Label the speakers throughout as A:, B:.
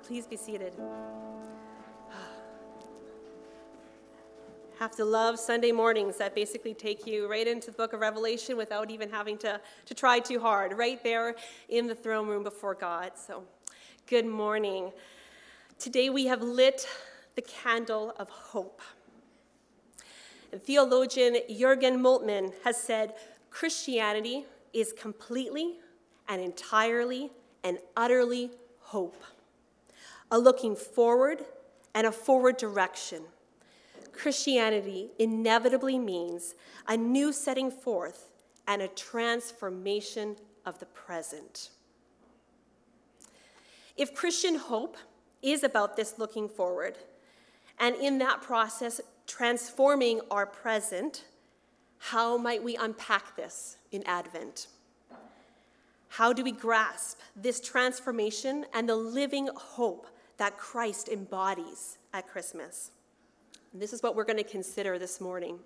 A: Please be seated. Have to love Sunday mornings that basically take you right into the book of Revelation without even having to try too hard, right there in the throne room before God. So, good morning. Today we have lit the candle of hope. And theologian Jürgen Moltmann has said, Christianity is completely and entirely and utterly hope. A looking forward and a forward direction. Christianity inevitably means a new setting forth and a transformation of the present. If Christian hope is about this looking forward, and in that process transforming our present, how might we unpack this in Advent? How do we grasp this transformation and the living hope that Christ embodies at Christmas? And this is what we're going to consider this morning.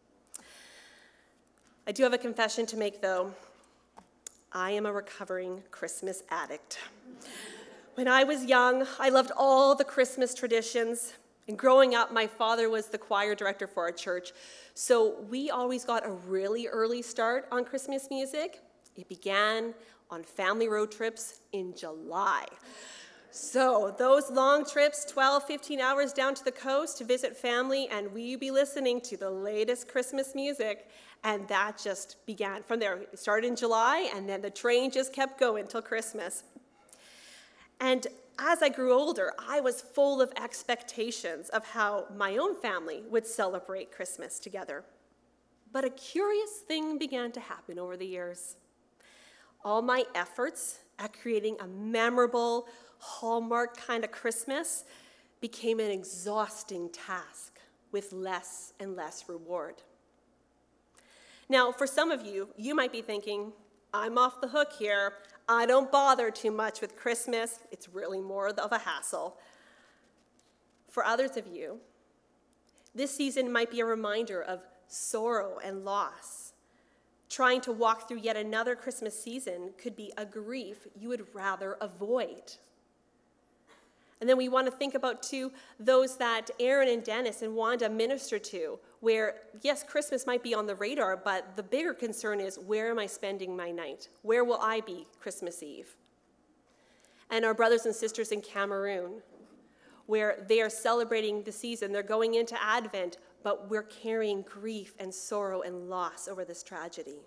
A: I do have a confession to make, though. I am a recovering Christmas addict. When I was young, I loved all the Christmas traditions. And growing up, my father was the choir director for our church. So we always got a really early start on Christmas music. It began on family road trips in July. So those long trips, 12, 15 hours down to the coast to visit family, and we'd be listening to the latest Christmas music, and that just began from there. It started in July, and then the train just kept going till Christmas. And as I grew older, I was full of expectations of how my own family would celebrate Christmas together. But a curious thing began to happen over the years. All my efforts at creating a memorable, Hallmark kind of Christmas became an exhausting task with less and less reward. Now, for some of you, you might be thinking, I'm off the hook here. I don't bother too much with Christmas. It's really more of a hassle. For others of you, this season might be a reminder of sorrow and loss. Trying to walk through yet another Christmas season could be a grief you would rather avoid. And then we want to think about, too, those that Aaron and Dennis and Wanda minister to, where, yes, Christmas might be on the radar, but the bigger concern is, where am I spending my night? Where will I be Christmas Eve? And our brothers and sisters in Cameroon, where they are celebrating the season, they're going into Advent, but we're carrying grief and sorrow and loss over this tragedy.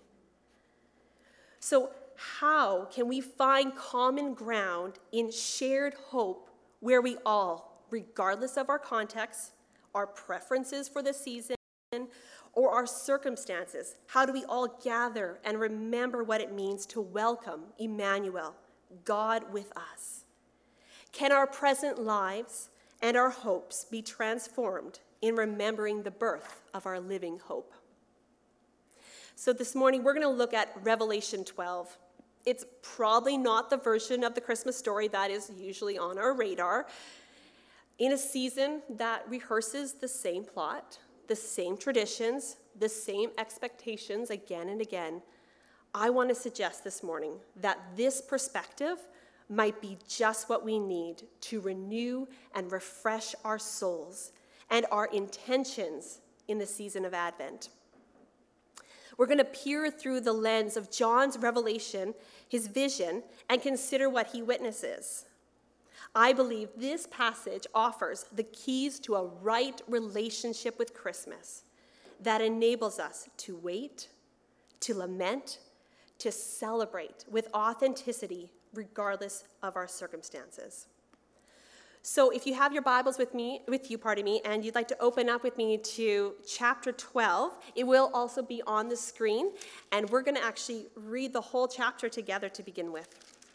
A: So how can we find common ground in shared hope where we all, regardless of our context, our preferences for the season, or our circumstances, how do we all gather and remember what it means to welcome Emmanuel, God with us? Can our present lives and our hopes be transformed in remembering the birth of our living hope? So this morning, we're going to look at Revelation 12. It's probably not the version of the Christmas story that is usually on our radar. In a season that rehearses the same plot, the same traditions, the same expectations again and again, I want to suggest this morning that this perspective might be just what we need to renew and refresh our souls and our intentions in the season of Advent. We're going to peer through the lens of John's revelation, his vision, and consider what he witnesses. I believe this passage offers the keys to a right relationship with Christmas that enables us to wait, to lament, to celebrate with authenticity regardless of our circumstances. So if you have your Bibles with you, and you'd like to open up with me to chapter 12, it will also be on the screen, and we're going to actually read the whole chapter together to begin with.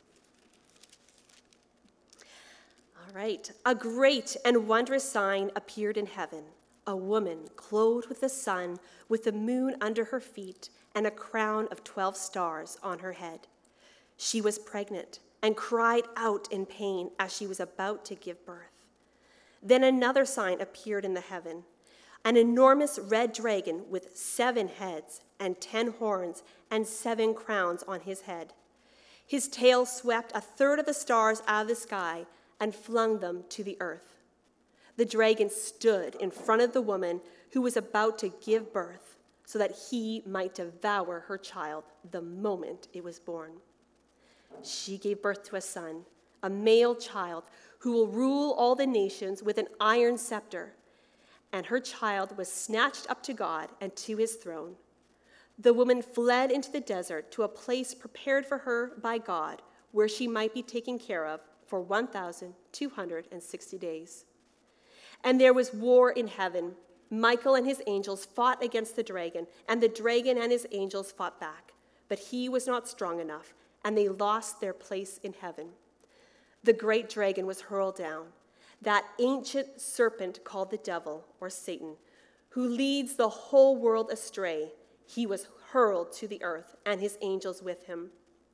A: All right. A great and wondrous sign appeared in heaven, a woman clothed with the sun, with the moon under her feet, and a crown of 12 stars on her head. She was pregnant and cried out in pain as she was about to give birth. Then another sign appeared in the heaven, an enormous red dragon with 7 heads and 10 horns and 7 crowns on his head. His tail swept a third of the stars out of the sky and flung them to the earth. The dragon stood in front of the woman who was about to give birth so that he might devour her child the moment it was born. She gave birth to a son, a male child, who will rule all the nations with an iron scepter. And her child was snatched up to God and to his throne. The woman fled into the desert to a place prepared for her by God, where she might be taken care of for 1,260 days. And there was war in heaven. Michael and his angels fought against the dragon, and the dragon and his angels fought back. But he was not strong enough, and they lost their place in heaven. The great dragon was hurled down, that ancient serpent called the devil, or Satan, who leads the whole world astray. He was hurled to the earth, and his angels with him.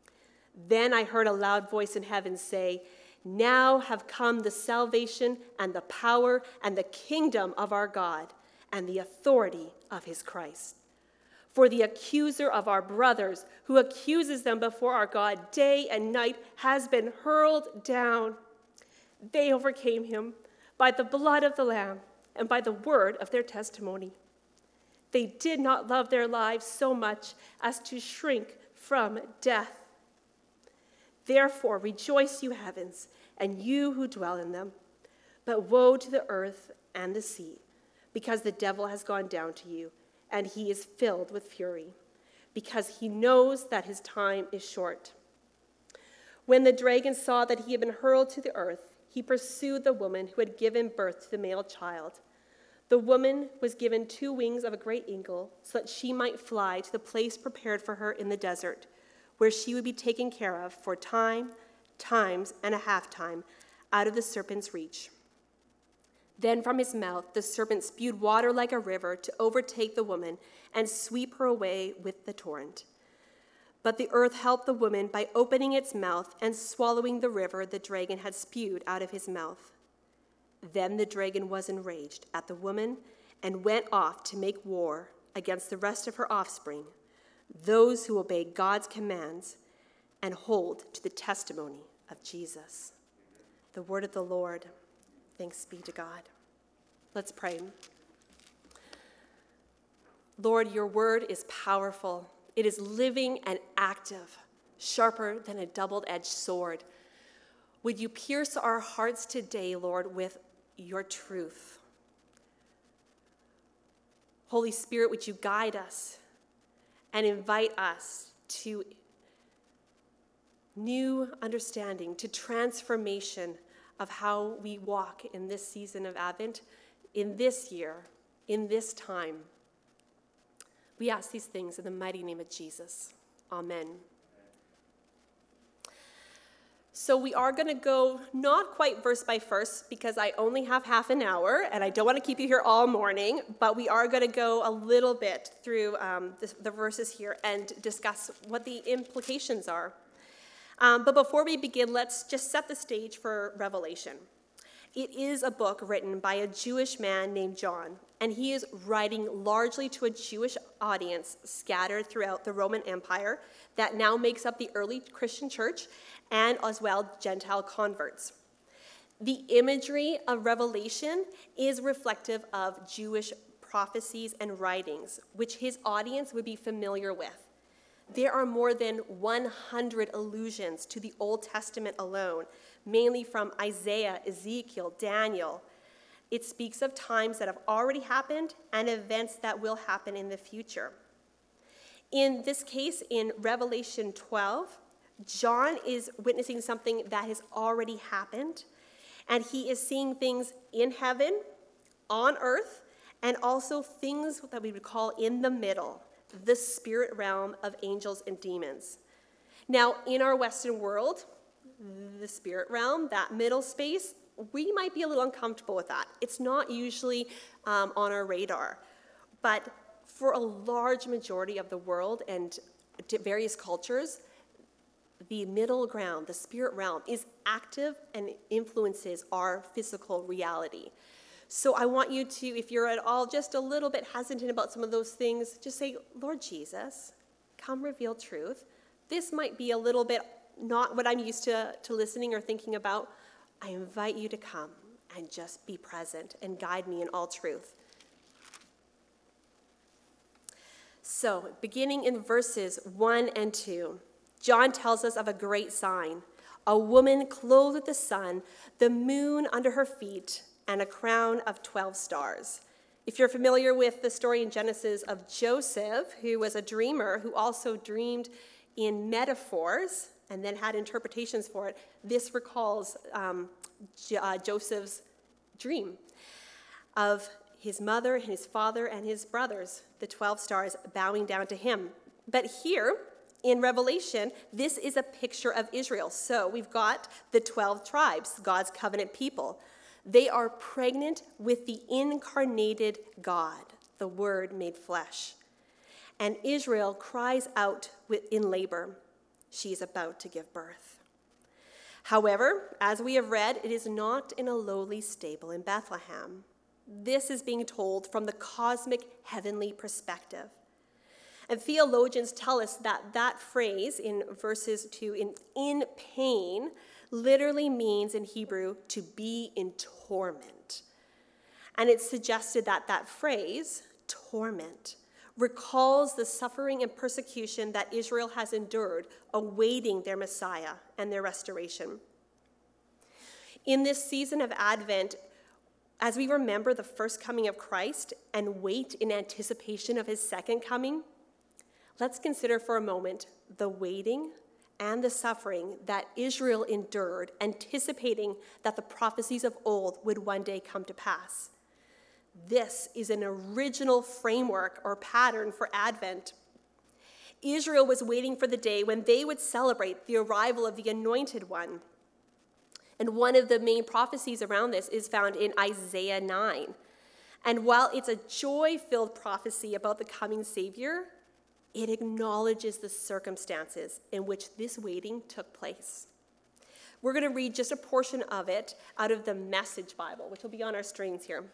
A: Then I heard a loud voice in heaven say, "Now have come the salvation and the power and the kingdom of our God and the authority of his Christ. For the accuser of our brothers, who accuses them before our God day and night, has been hurled down. They overcame him by the blood of the Lamb and by the word of their testimony. They did not love their lives so much as to shrink from death. Therefore rejoice, you heavens, and you who dwell in them. But woe to the earth and the sea, because the devil has gone down to you, and he is filled with fury, because he knows that his time is short." When the dragon saw that he had been hurled to the earth, he pursued the woman who had given birth to the male child. The woman was given 2 wings of a great eagle so that she might fly to the place prepared for her in the desert, where she would be taken care of for times and a half time out of the serpent's reach. Then from his mouth the serpent spewed water like a river to overtake the woman and sweep her away with the torrent. But the earth helped the woman by opening its mouth and swallowing the river the dragon had spewed out of his mouth. Then the dragon was enraged at the woman and went off to make war against the rest of her offspring, those who obey God's commands and hold to the testimony of Jesus. The word of the Lord. Thanks be to God. Let's pray. Lord, your word is powerful. It is living and active, sharper than a double-edged sword. Would you pierce our hearts today, Lord, with your truth? Holy Spirit, would you guide us and invite us to new understanding, to transformation of how we walk in this season of Advent, in this year, in this time. We ask these things in the mighty name of Jesus. Amen. So we are going to go not quite verse by verse because I only have half an hour and I don't want to keep you here all morning, but we are going to go a little bit through the verses here and discuss what the implications are. But before we begin, let's just set the stage for Revelation. It is a book written by a Jewish man named John, and he is writing largely to a Jewish audience scattered throughout the Roman Empire that now makes up the early Christian church and as well Gentile converts. The imagery of Revelation is reflective of Jewish prophecies and writings, which his audience would be familiar with. There are more than 100 allusions to the Old Testament alone, mainly from Isaiah, Ezekiel, Daniel. It speaks of times that have already happened and events that will happen in the future. In this case, in Revelation 12, John is witnessing something that has already happened, and he is seeing things in heaven, on earth, and also things that we would call in the middle, the spirit realm of angels and demons. Now, in our Western world, the spirit realm, that middle space, we might be a little uncomfortable with that. It's not usually on our radar. But for a large majority of the world and various cultures, the middle ground, the spirit realm, is active and influences our physical reality. So I want you to, if you're at all just a little bit hesitant about some of those things, just say, Lord Jesus, come reveal truth. This might be a little bit not what I'm used to listening or thinking about. I invite you to come and just be present and guide me in all truth. So, beginning in verses 1 and 2, John tells us of a great sign, a woman clothed with the sun, the moon under her feet, and a crown of 12 stars. If you're familiar with the story in Genesis of Joseph, who was a dreamer who also dreamed in metaphors and then had interpretations for it, this recalls Joseph's dream of his mother, his father, and his brothers, the 12 stars bowing down to him. But here in Revelation, this is a picture of Israel. So we've got the 12 tribes, God's covenant people. They are pregnant with the incarnated God, the Word made flesh. And Israel cries out in labor. She is about to give birth. However, as we have read, it is not in a lowly stable in Bethlehem. This is being told from the cosmic heavenly perspective. And theologians tell us that that phrase in verses 2, in pain, literally means in Hebrew to be in torment. And it's suggested that that phrase, torment, recalls the suffering and persecution that Israel has endured, awaiting their Messiah and their restoration. In this season of Advent, as we remember the first coming of Christ and wait in anticipation of his second coming, let's consider for a moment the waiting and the suffering that Israel endured, anticipating that the prophecies of old would one day come to pass. This is an original framework or pattern for Advent. Israel was waiting for the day when they would celebrate the arrival of the Anointed One. And one of the main prophecies around this is found in Isaiah 9. And while it's a joy-filled prophecy about the coming Savior, it acknowledges the circumstances in which this waiting took place. We're going to read just a portion of it out of the Message Bible, which will be on our screens here.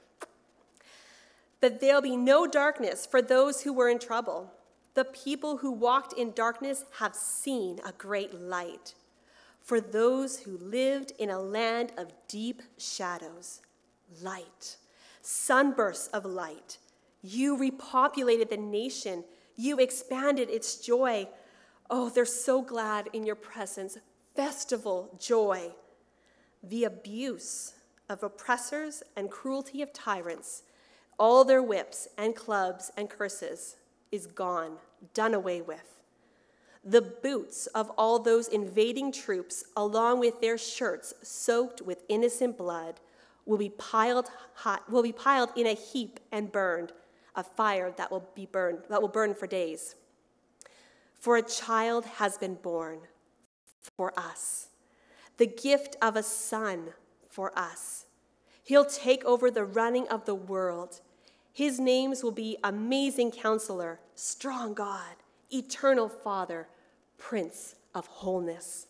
A: That there'll be no darkness for those who were in trouble. The people who walked in darkness have seen a great light. For those who lived in a land of deep shadows, light, sunbursts of light. You repopulated the nation. You expanded its joy. Oh, they're so glad in your presence. Festival joy. The abuse of oppressors and cruelty of tyrants, all their whips and clubs and curses is gone, done away with. The boots of all those invading troops, along with their shirts soaked with innocent blood, will be piled in a heap and burned, a fire that will burn for days. For a child has been born for us, the gift of a son for us. He'll take over the running of the world. His names will be Amazing Counselor, Strong God, Eternal Father, Prince of Wholeness.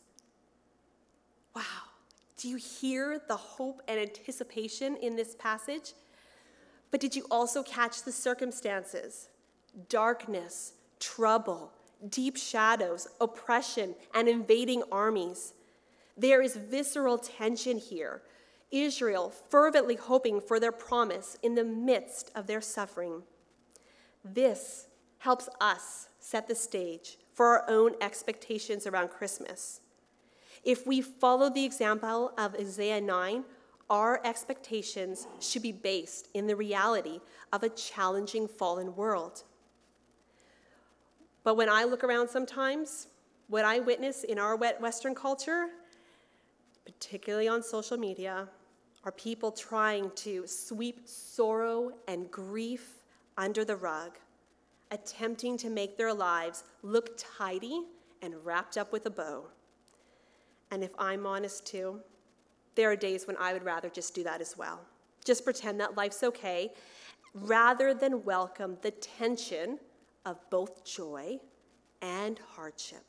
A: Wow. Do you hear the hope and anticipation in this passage? But did you also catch the circumstances? Darkness, trouble, deep shadows, oppression, and invading armies. There is visceral tension here. Israel fervently hoping for their promise in the midst of their suffering. This helps us set the stage for our own expectations around Christmas. If we follow the example of Isaiah 9, our expectations should be based in the reality of a challenging fallen world. But when I look around sometimes, what I witness in our Western culture, particularly on social media, are people trying to sweep sorrow and grief under the rug, attempting to make their lives look tidy and wrapped up with a bow. And if I'm honest too, there are days when I would rather just do that as well. Just pretend that life's okay, rather than welcome the tension of both joy and hardship.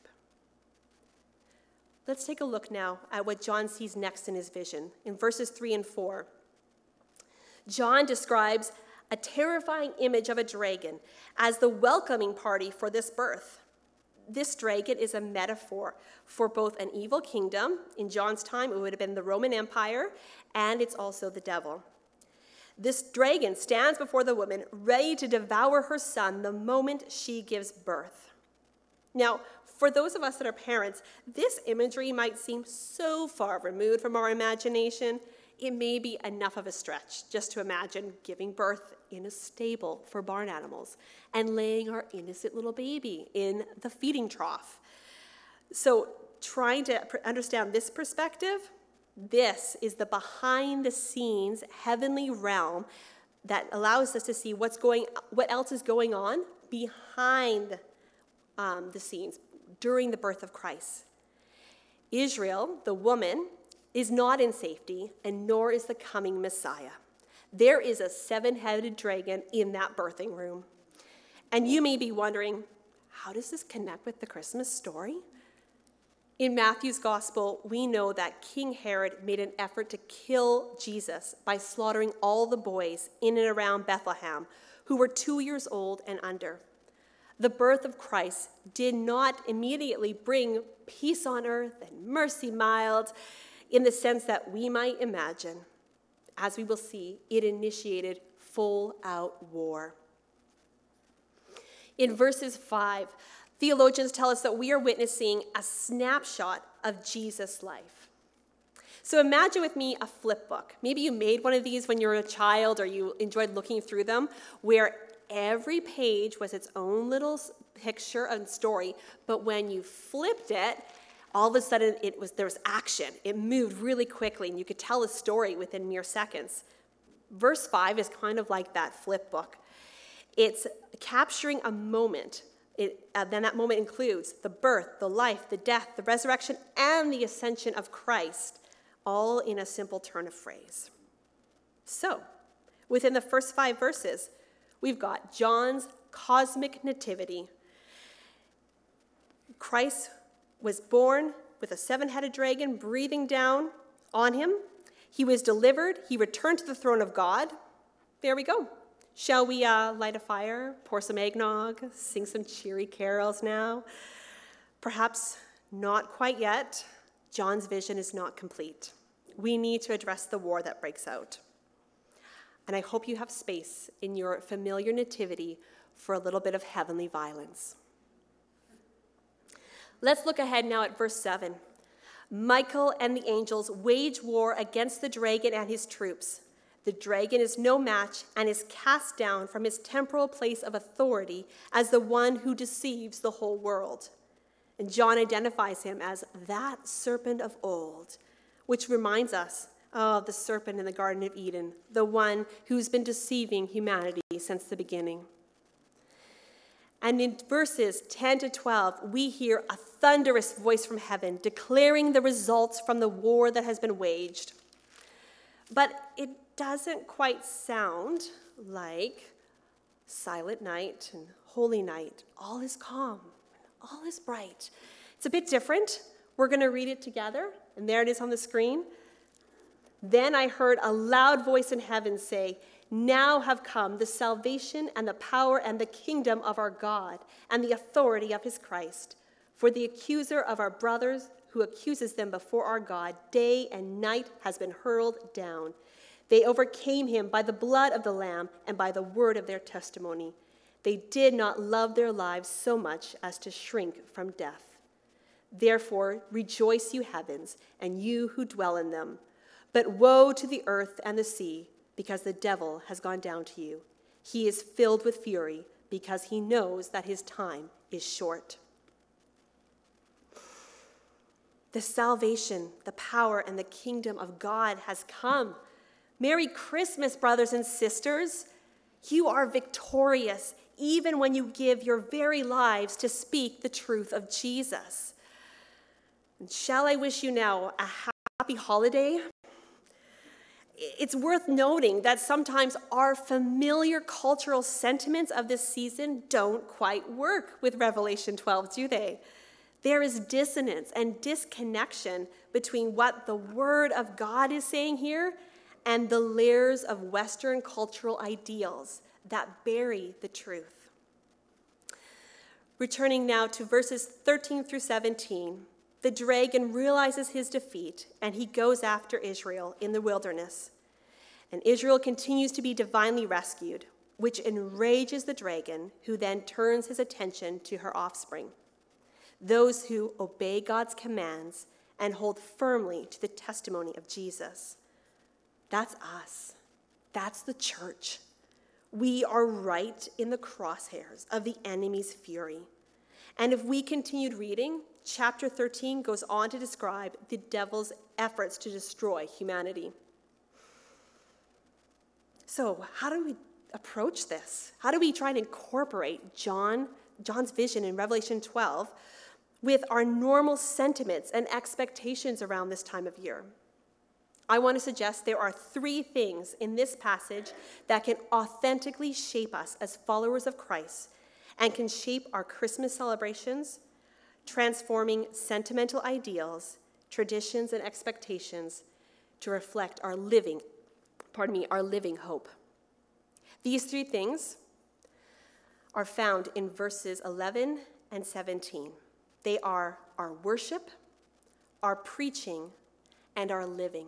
A: Let's take a look now at what John sees next in his vision. In verses 3 and 4, John describes a terrifying image of a dragon as the welcoming party for this birth. this dragon is a metaphor for both an evil kingdom. In John's time, it would have been the Roman Empire, and it's also the devil. This dragon stands before the woman, ready to devour her son the moment she gives birth. Now, for those of us that are parents, this imagery might seem so far removed from our imagination, it may be enough of a stretch just to imagine giving birth in a stable for barn animals and laying our innocent little baby in the feeding trough. So trying to understand this perspective, this is the behind-the-scenes heavenly realm that allows us to see what else is going on behind the scenes during the birth of Christ. Israel, the woman, is not in safety, and nor is the coming Messiah. There is a seven-headed dragon in that birthing room. And you may be wondering, how does this connect with the Christmas story? In Matthew's gospel, we know that King Herod made an effort to kill Jesus by slaughtering all the boys in and around Bethlehem who were 2 years old and under. The birth of Christ did not immediately bring peace on earth and mercy mild in the sense that we might imagine. As we will see, it initiated full-out war. In verses 5, theologians tell us that we are witnessing a snapshot of Jesus' life. So imagine with me a flip book. Maybe you made one of these when you were a child or you enjoyed looking through them, where every page was its own little picture and story, but when you flipped it, all of a sudden there was action. It moved really quickly, and you could tell a story within mere seconds. Verse 5 is kind of like that flip book. It's capturing a moment. Then that moment includes the birth, the life, the death, the resurrection, and the ascension of Christ, all in a simple turn of phrase. So, within the first 5 verses, we've got John's cosmic nativity. Christ was born with a seven-headed dragon breathing down on him. He was delivered. He returned to the throne of God. There we go. Shall we light a fire, pour some eggnog, sing some cheery carols now? Perhaps not quite yet. John's vision is not complete. We need to address the war that breaks out. And I hope you have space in your familiar nativity for a little bit of heavenly violence. Let's look ahead now at verse 7. Michael and the angels wage war against the dragon and his troops. The dragon is no match and is cast down from his temporal place of authority as the one who deceives the whole world. And John identifies him as that serpent of old, which reminds us of the serpent in the Garden of Eden, the one who's been deceiving humanity since the beginning. And in verses 10 to 12, we hear a thunderous voice from heaven declaring the results from the war that has been waged. But it doesn't quite sound like silent night and holy night. All is calm, all is bright. It's a bit different. We're going to read it together, and there it is on the screen. Then I heard a loud voice in heaven say, "Now have come the salvation and the power and the kingdom of our God and the authority of his Christ. For the accuser of our brothers who accuses them before our God day and night has been hurled down. They overcame him by the blood of the Lamb and by the word of their testimony. They did not love their lives so much as to shrink from death. Therefore rejoice, you heavens, and you who dwell in them. But woe to the earth and the sea, because the devil has gone down to you. He is filled with fury because he knows that his time is short." The salvation, the power, and the kingdom of God has come. Merry Christmas, brothers and sisters. You are victorious, even when you give your very lives to speak the truth of Jesus. And shall I wish you now a happy holiday? It's worth noting that sometimes our familiar cultural sentiments of this season don't quite work with Revelation 12, do they? There is dissonance and disconnection between what the Word of God is saying here and the layers of Western cultural ideals that bury the truth. Returning now to verses 13 through 17, the dragon realizes his defeat, and he goes after Israel in the wilderness. And Israel continues to be divinely rescued, which enrages the dragon, who then turns his attention to her offspring, those who obey God's commands and hold firmly to the testimony of Jesus. That's us. That's the church. We are right in the crosshairs of the enemy's fury. And if we continued reading, chapter 13 goes on to describe the devil's efforts to destroy humanity. So, how do we approach this? How do we try and incorporate John's vision in Revelation 12 with our normal sentiments and expectations around this time of year? I want to suggest there are 3 things in this passage that can authentically shape us as followers of Christ and can shape our Christmas celebrations, transforming sentimental ideals, traditions, and expectations to reflect our living hope. These 3 things are found in verses 11 and 17. They are our worship, our preaching, and our living.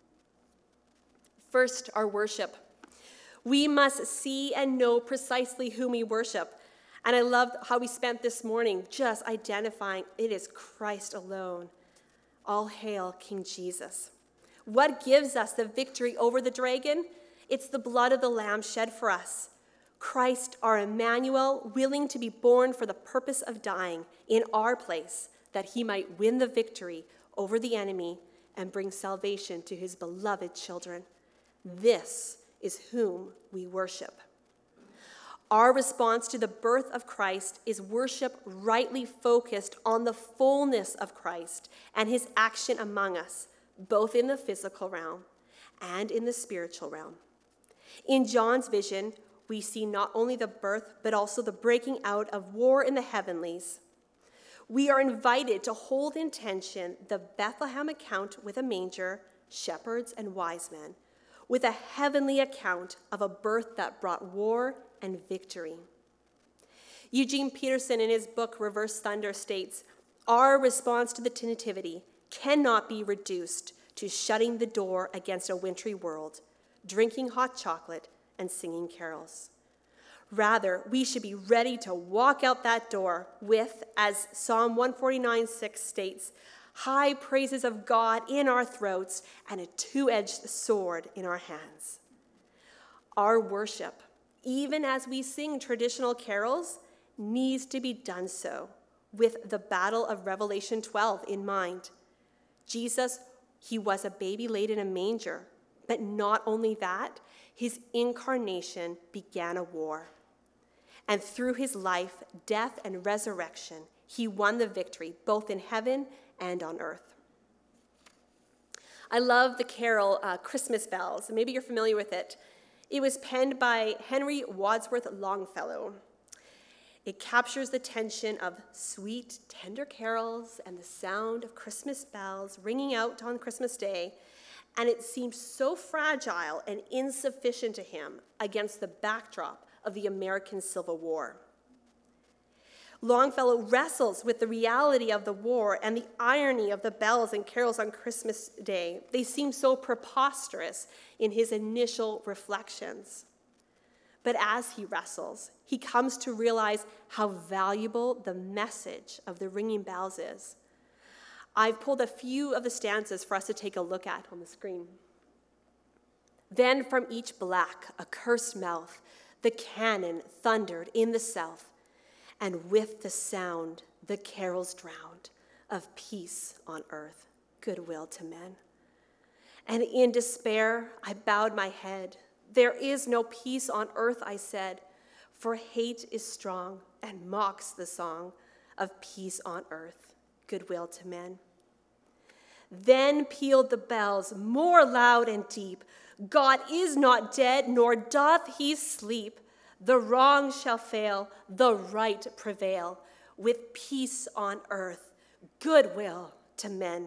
A: First, our worship. We must see and know precisely whom we worship. And I loved how we spent this morning just identifying it is Christ alone. All hail King Jesus. What gives us the victory over the dragon? It's the blood of the Lamb shed for us. Christ, our Emmanuel, willing to be born for the purpose of dying in our place, that he might win the victory over the enemy and bring salvation to his beloved children. This is whom we worship. Our response to the birth of Christ is worship rightly focused on the fullness of Christ and his action among us, both in the physical realm and in the spiritual realm. In John's vision, we see not only the birth, but also the breaking out of war in the heavenlies. We are invited to hold in tension the Bethlehem account with a manger, shepherds, and wise men, with a heavenly account of a birth that brought war and victory. Eugene Peterson, in his book Reverse Thunder, states, "Our response to the Nativity cannot be reduced to shutting the door against a wintry world, drinking hot chocolate, and singing carols. Rather, we should be ready to walk out that door with, as Psalm 149:6 states, high praises of God in our throats and a two-edged sword in our hands." Our worship, even as we sing traditional carols, needs to be done so with the battle of Revelation 12 in mind. Jesus, he was a baby laid in a manger, but not only that, his incarnation began a war. And through his life, death, and resurrection, he won the victory both in heaven and on earth. I love the carol Christmas Bells. Maybe you're familiar with it. It was penned by Henry Wadsworth Longfellow. It captures the tension of sweet, tender carols and the sound of Christmas bells ringing out on Christmas Day, and it seems so fragile and insufficient to him against the backdrop of the American Civil War. Longfellow wrestles with the reality of the war and the irony of the bells and carols on Christmas Day. They seem so preposterous in his initial reflections. But as he wrestles, he comes to realize how valuable the message of the ringing bells is. I've pulled a few of the stanzas for us to take a look at on the screen. "Then from each black, accursed mouth, the cannon thundered in the south, and with the sound the carols drowned of peace on earth, goodwill to men. And in despair I bowed my head. There is no peace on earth, I said, for hate is strong and mocks the song of peace on earth, goodwill to men. Then pealed the bells more loud and deep. God is not dead, nor doth he sleep. The wrong shall fail, the right prevail, with peace on earth, goodwill to men."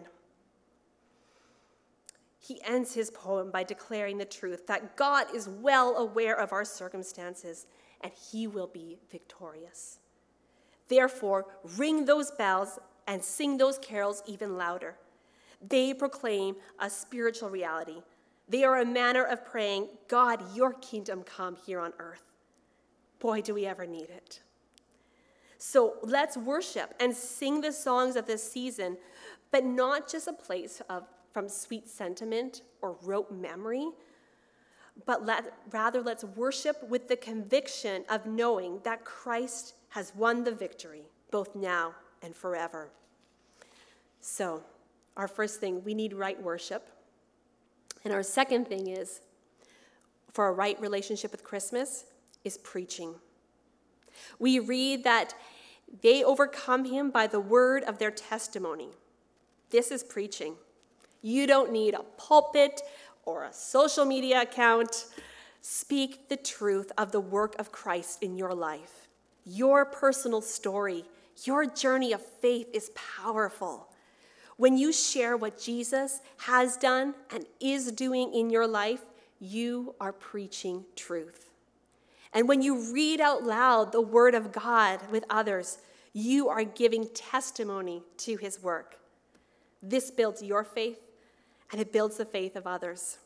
A: He ends his poem by declaring the truth that God is well aware of our circumstances and he will be victorious. Therefore, ring those bells and sing those carols even louder. They proclaim a spiritual reality. They are a manner of praying, God, your kingdom come here on earth. Boy, do we ever need it. So let's worship and sing the songs of this season, but not just a place from sweet sentiment or rote memory, but rather let's worship with the conviction of knowing that Christ has won the victory, both now and forever. So, our first thing, we need right worship. And our second thing is, for a right relationship with Christmas, is preaching. We read that they overcome him by the word of their testimony. This is preaching. You don't need a pulpit or a social media account. Speak the truth of the work of Christ in your life. Your personal story, your journey of faith is powerful. When you share what Jesus has done and is doing in your life, you are preaching truth. And when you read out loud the word of God with others, you are giving testimony to his work. This builds your faith, and it builds the faith of others.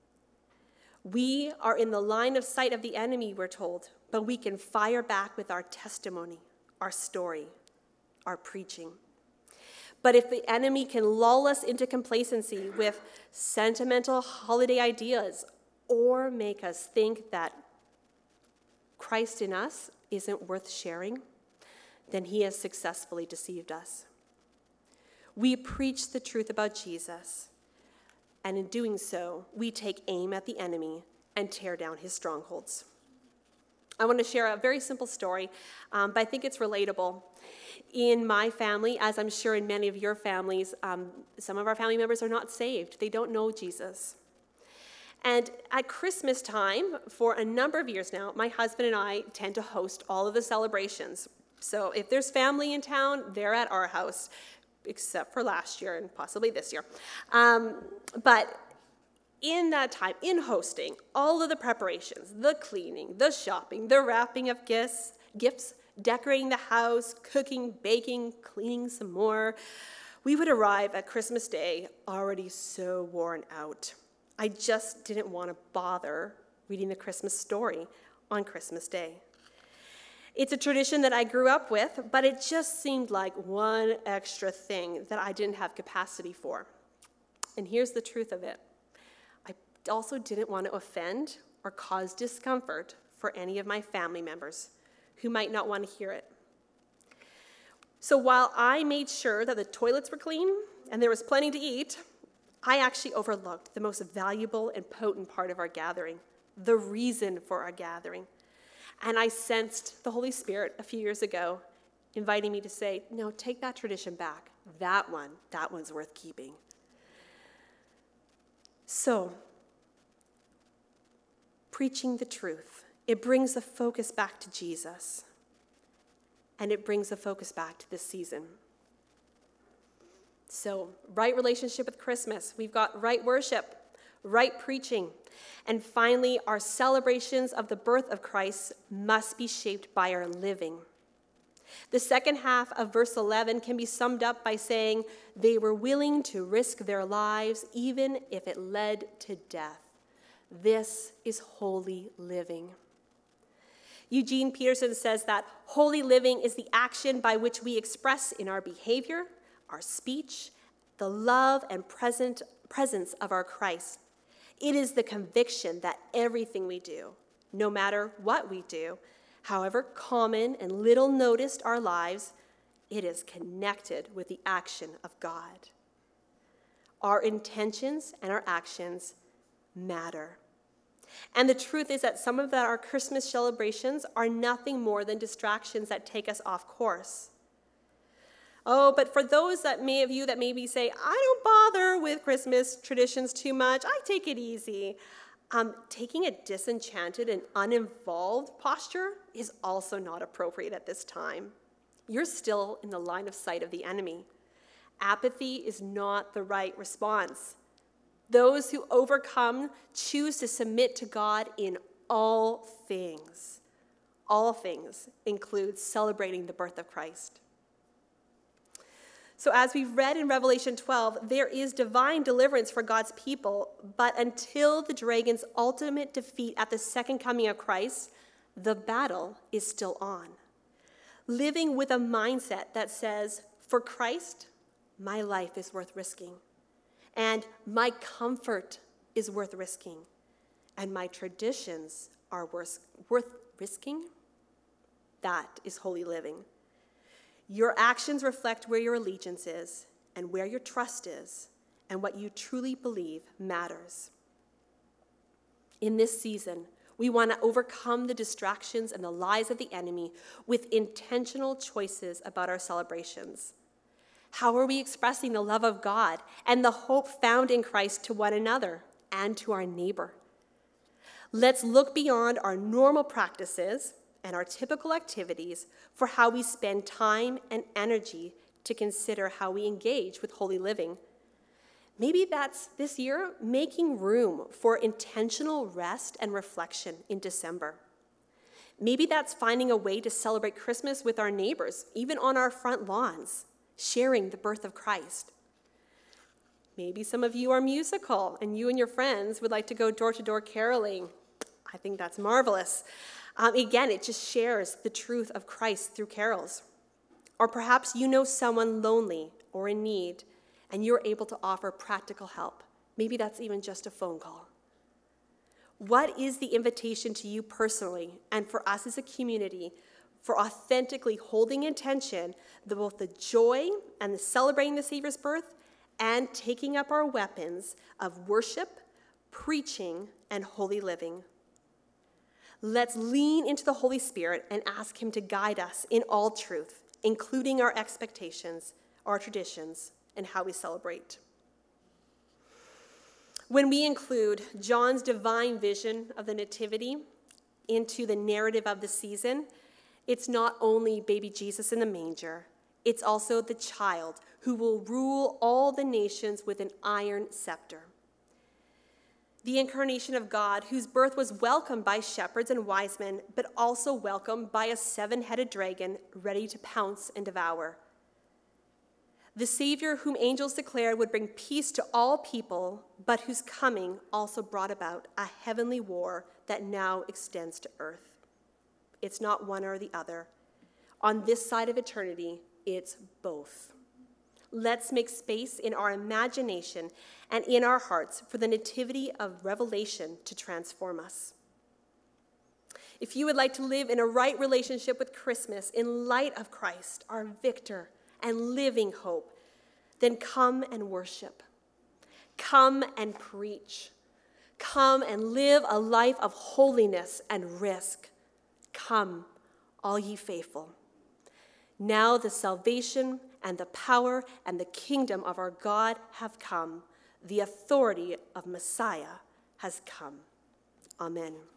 A: We are in the line of sight of the enemy, we're told, but we can fire back with our testimony, our story, our preaching. But if the enemy can lull us into complacency with sentimental holiday ideas or make us think that Christ in us isn't worth sharing, then he has successfully deceived us. We preach the truth about Jesus, and in doing so, we take aim at the enemy and tear down his strongholds. I want to share a very simple story, but I think it's relatable. In my family, as I'm sure in many of your families, some of our family members are not saved. They don't know Jesus. And at Christmas time, for a number of years now, my husband and I tend to host all of the celebrations. So if there's family in town, they're at our house, except for last year and possibly this year. But in that time, in hosting, all of the preparations, the cleaning, the shopping, the wrapping of gifts, decorating the house, cooking, baking, cleaning some more, we would arrive at Christmas Day already so worn out. I just didn't want to bother reading the Christmas story on Christmas Day. It's a tradition that I grew up with, but it just seemed like one extra thing that I didn't have capacity for. And here's the truth of it. I also didn't want to offend or cause discomfort for any of my family members who might not want to hear it. So while I made sure that the toilets were clean and there was plenty to eat, I actually overlooked the most valuable and potent part of our gathering, the reason for our gathering. And I sensed the Holy Spirit a few years ago inviting me to say, no, take that tradition back. That one's worth keeping. So, preaching the truth, it brings the focus back to Jesus. And it brings the focus back to this season. So, right relationship with Christmas. We've got right worship, right preaching. And finally, our celebrations of the birth of Christ must be shaped by our living. The second half of verse 11 can be summed up by saying, they were willing to risk their lives even if it led to death. This is holy living. Eugene Peterson says that holy living is the action by which we express in our behavior, our speech, the love and presence of our Christ. It is the conviction that everything we do, no matter what we do, however common and little noticed our lives, it is connected with the action of God. Our intentions and our actions matter. And the truth is that some of our Christmas celebrations are nothing more than distractions that take us off course. Oh, but for those of you that maybe say, I don't bother with Christmas traditions too much, I take it easy. Taking a disenchanted and uninvolved posture is also not appropriate at this time. You're still in the line of sight of the enemy. Apathy is not the right response. Those who overcome choose to submit to God in all things. all things includes celebrating the birth of Christ. So as we've read in Revelation 12, there is divine deliverance for God's people, but until the dragon's ultimate defeat at the second coming of Christ, the battle is still on. Living with a mindset that says, for Christ, my life is worth risking, and my comfort is worth risking, and my traditions are worth risking, that is holy living. Your actions reflect where your allegiance is and where your trust is and what you truly believe matters. In this season, we want to overcome the distractions and the lies of the enemy with intentional choices about our celebrations. How are we expressing the love of God and the hope found in Christ to one another and to our neighbor? Let's look beyond our normal practices and our typical activities for how we spend time and energy to consider how we engage with holy living. Maybe that's this year making room for intentional rest and reflection in December. Maybe that's finding a way to celebrate Christmas with our neighbors, even on our front lawns, sharing the birth of Christ. Maybe some of you are musical and you and your friends would like to go door-to-door caroling. I think that's marvelous. Again, it just shares the truth of Christ through carols. Or perhaps you know someone lonely or in need, and you're able to offer practical help. Maybe that's even just a phone call. What is the invitation to you personally and for us as a community for authentically holding in tension both the joy and the celebrating the Savior's birth and taking up our weapons of worship, preaching, and holy living? Let's lean into the Holy Spirit and ask him to guide us in all truth, including our expectations, our traditions, and how we celebrate. When we include John's divine vision of the Nativity into the narrative of the season, it's not only baby Jesus in the manger, it's also the child who will rule all the nations with an iron scepter. The incarnation of God, whose birth was welcomed by shepherds and wise men, but also welcomed by a seven-headed dragon ready to pounce and devour. The Savior whom angels declared would bring peace to all people, but whose coming also brought about a heavenly war that now extends to earth. It's not one or the other. On this side of eternity, it's both. Let's make space in our imagination and in our hearts for the nativity of Revelation to transform us. If you would like to live in a right relationship with Christmas in light of Christ, our victor and living hope, then come and worship. Come and preach. Come and live a life of holiness and risk. Come, all ye faithful. Now the salvation and the power and the kingdom of our God have come. The authority of Messiah has come. Amen.